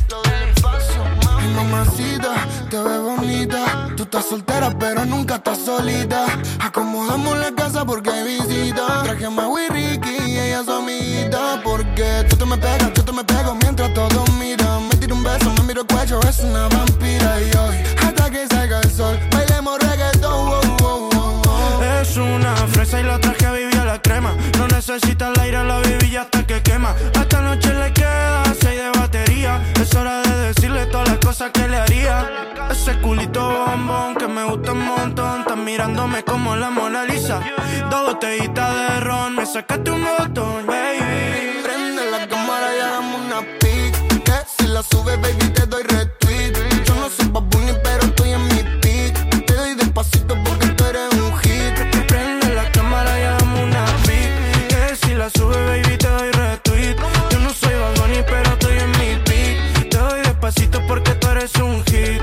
Ay, mamacita, te ves bonita. Tú estás soltera, pero nunca estás solita. Acomodamos la casa porque hay visita. Traje a Mau y Ricky y ella su amiguita. Porque tú te me pegas, yo te me pego mientras todos miran. Me tiro un beso, me miro el cuello, es una vampira. Y hoy, hasta que salga el sol, bailemos reggaetón. Oh, oh, oh, oh. Es una fresa y la traje a vivir a la crema. No necesita el aire, la viví hasta que quema. A esta noche le queda seis de batería. Es hora de decirle todas las cosas que le haría. Ese culito bombón que me gusta un montón. Estás mirándome como la Mona Lisa. Dos botellitas de ron, me sacaste un botón, baby. Prende la cámara y hagamos una pic. Que si la subes, baby, te doy retweet. Yo no soy Bad Bunny, pero estoy en mi pic. Te doy despacito porque tú eres un hit. Prende la cámara y hagamos una pic. Que si la subes, baby, te doy retweet. Yo no soy Bad Bunny, pero estoy en mi pic. Te doy despacito porque tú eres un hit.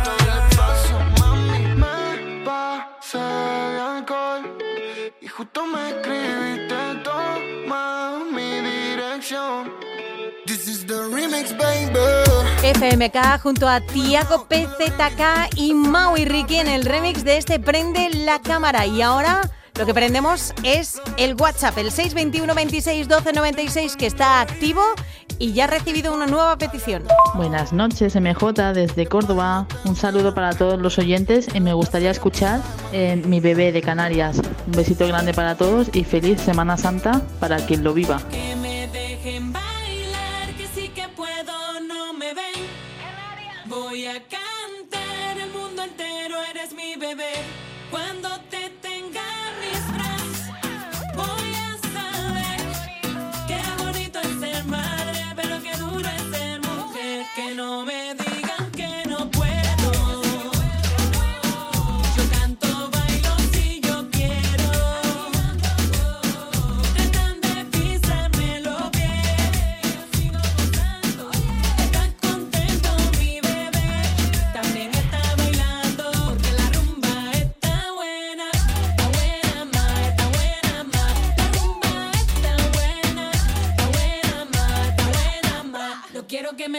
Y justo me escribiste, toma mi dirección. This is the remix, baby. F M K junto a Tiago P Z K y Mau y Ricky en el remix de este Prende la Cámara. Y ahora lo que prendemos es el WhatsApp, el seis dos uno, veintiséis, doce, noventa y seis, que está activo y ya ha recibido una nueva petición. Buenas noches, M J, desde Córdoba. Un saludo para todos los oyentes y me gustaría escuchar eh, Mi Bebé de Canarias. Un besito grande para todos y feliz Semana Santa para quien lo viva. Que me dejen bailar, que sí que puedo, no me ven. Voy a cantar, el mundo entero eres mi bebé. Cuando te tenga en mis brazos, voy a saber qué bonito es ser madre, pero qué duro es ser mujer. Que no me digan que no puedo. Yo canto, bailo si yo quiero. Tratan de pisarme los pies. Está contento mi bebé, también está bailando, porque la rumba está buena.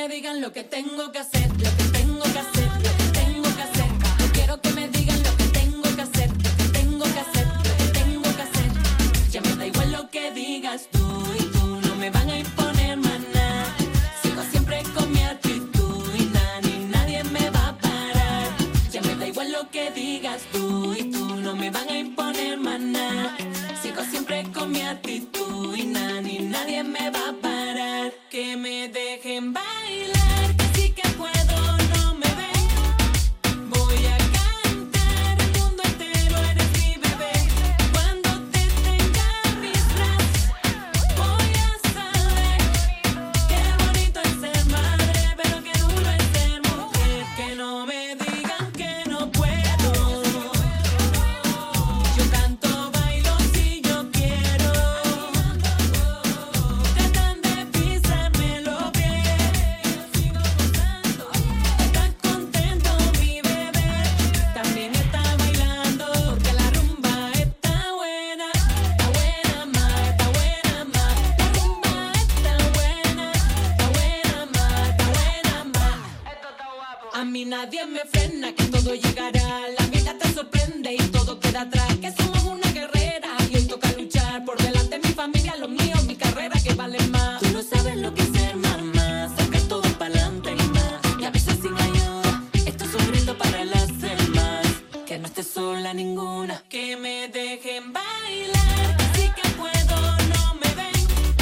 me digan lo que tengo que hacer, lo que tengo que hacer, lo que tengo que hacer. Yo quiero que me digan lo que tengo que hacer, lo que tengo que hacer, lo que tengo que hacer. Ya me da igual lo que digas tú y tú no me van a imponer más nada. Sigo siempre con mi actitud y nada ni nadie me va a parar. Ya me da igual lo que digas tú y tú no me van a imponer más nada. Sigo siempre con mi actitud y nada ni nadie me va a parar. Que me dejen bailar, que sí que puedo, no me ven. Voy a cantar, el mundo entero eres mi bebé. Cuando te tenga en mis brazos, voy a saber qué bonito es ser madre, pero qué duro es ser mujer. Que no me digan que no puedo. Yo canto, bailo si yo quiero. Tratan de pisarme los pies. Sigo gozando. Estás contento, mi bebé. También está bailando. Porque la rumba está buena. Está buena más, está buena más. La rumba está buena. Está buena más, está buena más. A mí nadie me frena, que todo llegará. La vida te sorprende y todo queda atrás. Que somos una guerrera y hoy toca luchar. Por delante mi familia, los míos, mi carrera que vale más. Tú no sabes lo que es ser mamá. Sacar todo pa'lante y más. Y a veces sin ayuda. Esto es un grito para las demás. Que no estés sola ninguna. Que me dejen bailar. Que sí que puedo, no me ven.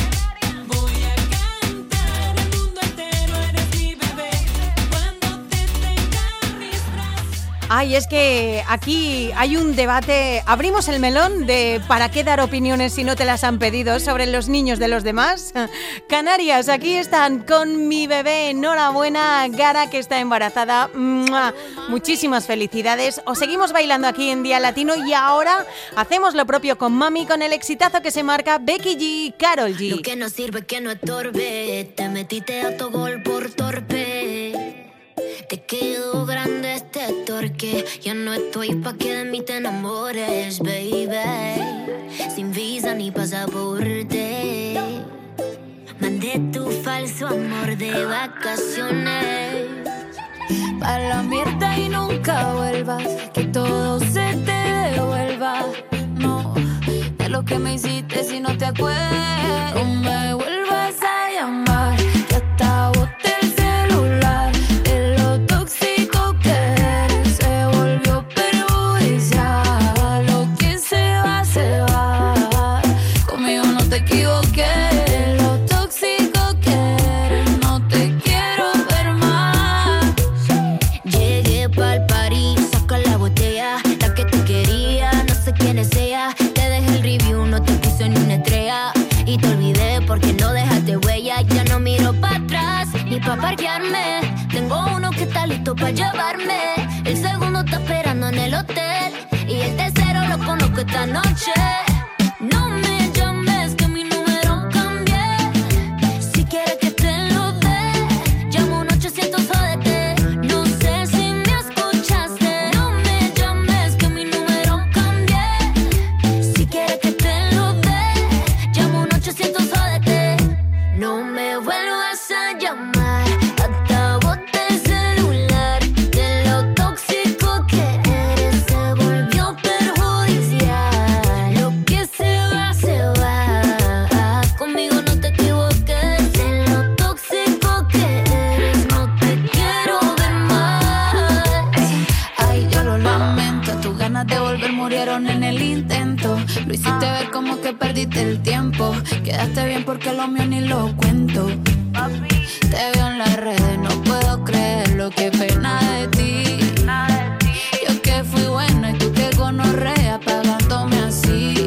Voy a cantar, el mundo entero eres mi bebé. Cuando te tenga en mis brazos. Ay, es que aquí hay un debate. Abrimos el melón de para qué dar opiniones si no te las han pedido sobre los niños de los demás. Canarias, aquí están con mi bebé. Enhorabuena, Gara, que está embarazada. ¡Mua! Muchísimas felicidades. Os seguimos bailando aquí en Día Latino y ahora hacemos lo propio con Mami con el exitazo que se marca Becky G y Karol G. Lo que no sirve que no estorbe. Te metiste a tu gol por torpe. Te quedó grande este torque. Ya no estoy pa' que de mí te enamores, baby. Sin visa ni pasaporte. Mandé tu falso amor de vacaciones. Pa' la mierda y nunca vuelvas. Que todo se te devuelva. No, de lo que me hiciste si no te acuerdas. No me vuelvas a llamar. Que hasta boté el celular. De lo tóxico que eres se volvió perjudicial. Lo que se va, se va. Conmigo no te equivoqué. De lo tóxico que eres no te quiero ver más. Llegué pa'l party, saca la botella. La que te quería, no sé quién es ella. Te dejé el review, no te puse ni una estrella. Y te olvidé porque no dejaste huella. Ya no miro para atrás, ni pa' parquearme. Tengo uno que está listo pa' llevarme. El segundo está esperando en el hotel. Y el tercero lo conozco esta noche. No me llames que mi número cambié. Si quieres que te lo dé, llamo un ochocientos jódete. No sé si me escuchaste. No me llames que mi número cambié. Si quieres que te lo dé, llamo un ochocientos jódete. No me vuelvas a llamar. Hasta boté el celular. De lo tóxico que eres se volvió perjudicial. Lo que se va, se va. Conmigo no te equivoques. De lo tóxico que eres no te quiero ver más. Ay, yo lo lamento. Tus ganas de volver murieron en el intento. Lo hiciste ver como que perdiste el tiempo. Quedaste bien porque lo mío ni lo cuento. Te veo en las redes, no puedo creerlo. Qué pena de ti. Yo que fui buena y tú que gonorrea pagándome así.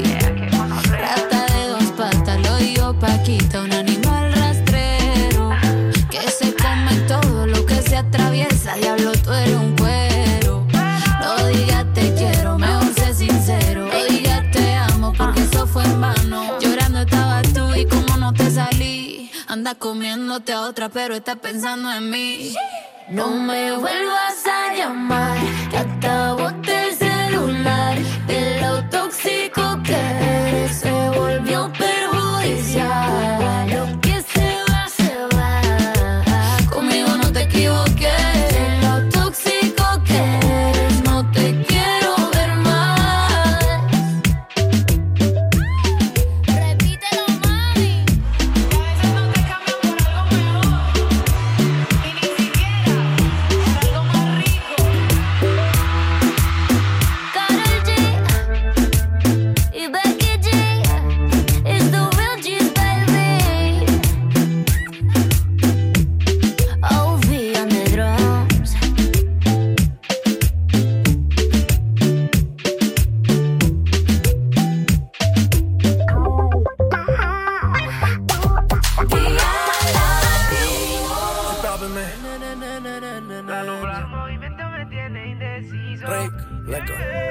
Rata de dos patas, lo digo Paquita, un animal rastrero que se come todo lo que se atraviesa. Diablo, tú eres un cuero. No digas te quiero, mejor sé sincero. No digas te amo porque eso fue en vano. Llorando estabas tú y como no te salí. Anda comiéndote a otra pero estás pensando en mí. No me vuelvas a llamar. Que hasta boté el celular. De lo tóxico que eres se volvió perjudicial. Lo que se va, se va. Conmigo equivoqué. De lo tóxico que eres, no te quiero ver más. Repítelo, mami. A veces no te cambian por algo mejor. Y ni siquiera por algo más rico. Karol G y Becky G is the real G's, baby. O V on the drums. Rey, leco.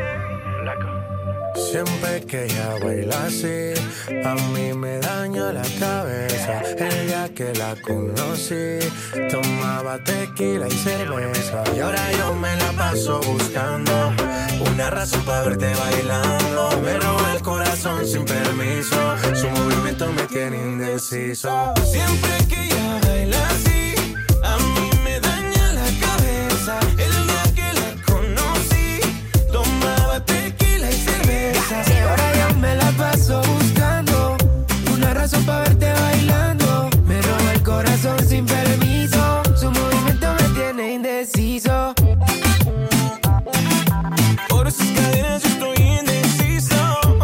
Siempre que ella baila así, a mí me daña la cabeza. El día que la conocí, tomaba tequila y cerveza. Y ahora yo me la paso buscando una razón para verte bailando. Me roba el corazón sin permiso, su movimiento me tiene indeciso. Siempre que ella baila así, a mí me daña la cabeza. El día que la conocí, tomaba tequila y cerveza. Y ahora yo me la paso buscando una razón para verte bailando. Me roba el corazón sin permiso, su movimiento me tiene indeciso. Por esas cadenas yo estoy indeciso.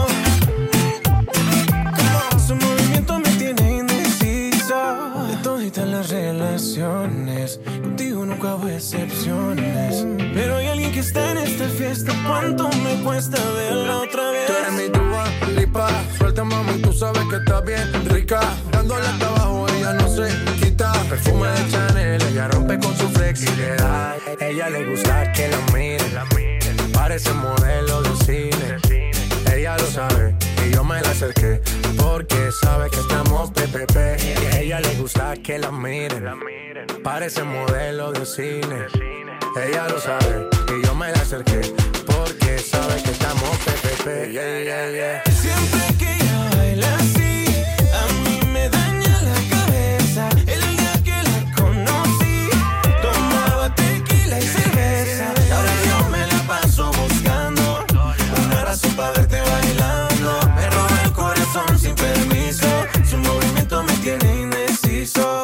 Su movimiento me tiene indeciso. De toditas las relaciones, contigo nunca hubo excepciones. Pero hay alguien que está en esta fiesta. ¿Cuánto me cuesta verla otra vez? Tú eres mi Dua Lipa, suelta mami, tú sabes que estás bien rica. Dándole hasta abajo, ella no se quita. Perfume de Chanel, ella rompe con su flexibilidad. Ella le gusta que la miren, parece modelo de cine. Ella lo sabe y yo me la acerqué porque sabe que estamos P P P. Ella le gusta que la miren, parece modelo de cine. Ella lo sabe y yo me la acerqué porque sabe que estamos P P P. Yeah, yeah, yeah. Siempre que ella baila así, a mí me daña la cabeza. El día que la conocí, tomaba tequila y cerveza. Ahora yo me la paso buscando una razón para verte bailando. Me roba el corazón sin permiso, su movimiento me tiene indeciso.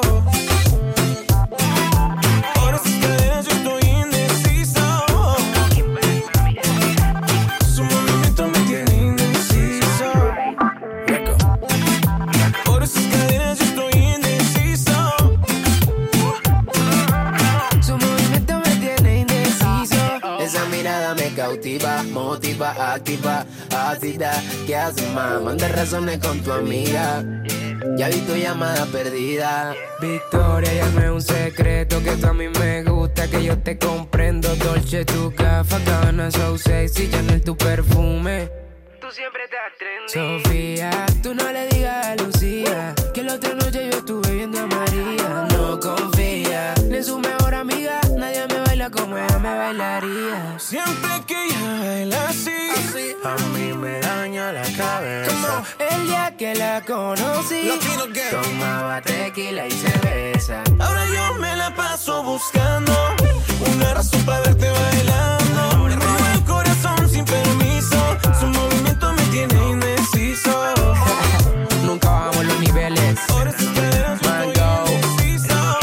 Por esas cadenas yo estoy indeciso. Su movimiento me tiene indeciso. Por esas cadenas yo estoy indeciso. Su movimiento me tiene indeciso. Esa mirada me cautiva, motiva, activa, ácida. ¿Qué haces, más? Manda razones con tu amiga. Ya vi tu llamada perdida. Victoria, ya no es un secreto que tú a mí me gusta, que yo te comprendo. Dolce, tu café, Gabbana, so sexy, Chanel, tu perfume. Tú siempre estás trendy. Sofía, tú no le digas a Lucía que la otra noche yo estuve viendo a María. No confía ni en su mejor amiga, nadie me baila como ella me bailaría. Siempre que ella baila así, así, a mí me daña la cabeza. El día que la conocí, tomaba tequila y cerveza. ahora yo me la paso buscando una razón para verte bailando. Me roba el corazón sin permiso, su movimiento me tiene indeciso. Nunca bajamos los niveles. Ahora esas cadenas yo estoy indeciso.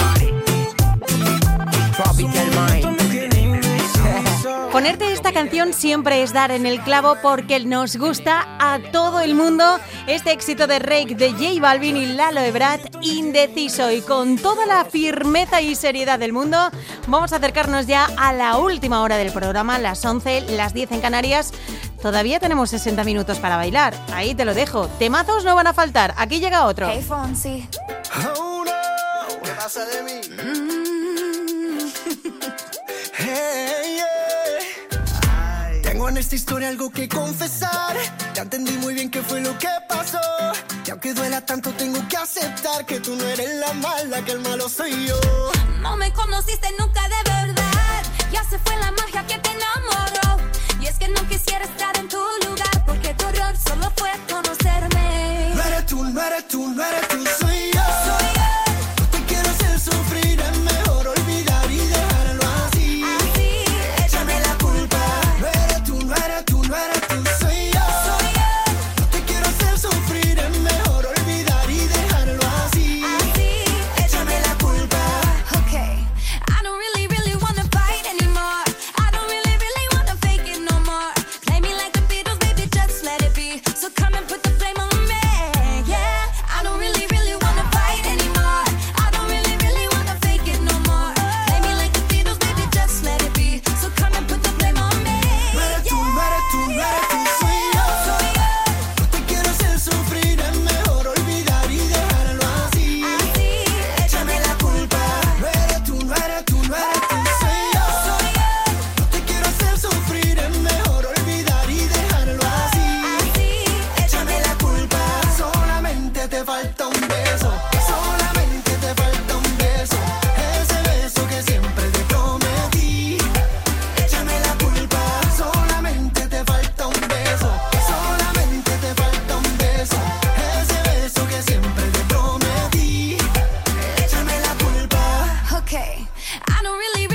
Tropical Mind. Ponerte esta canción siempre es dar en el clavo porque nos gusta a todo el mundo. Este éxito de Rake, de J Balvin y Lalo Ebrard, Indeciso. Y con toda la firmeza y seriedad del mundo, vamos a acercarnos ya a la última hora del programa, las once, las diez en Canarias. Todavía tenemos sesenta minutos para bailar. Ahí te lo dejo. Temazos no van a faltar. Aquí llega otro. Hey, Fonsi. Oh, no. ¿Qué pasa de mí? Mm. Hey, yeah. Tengo en esta historia algo que confesar. Ya entendí muy bien qué fue lo que pasó. Y aunque duela tanto, tengo que aceptar que tú no eres la mala, que el malo soy yo. No me conociste nunca de verdad. Ya se fue la magia que te enamoró. Y es que no quisiera estar en tu lugar, porque tu error solo fue conocerme. No eres tú, no eres tú, no eres tú, soy yo. Soy yo. No te quiero hacer sufrir, es mejor olvidar. I don't really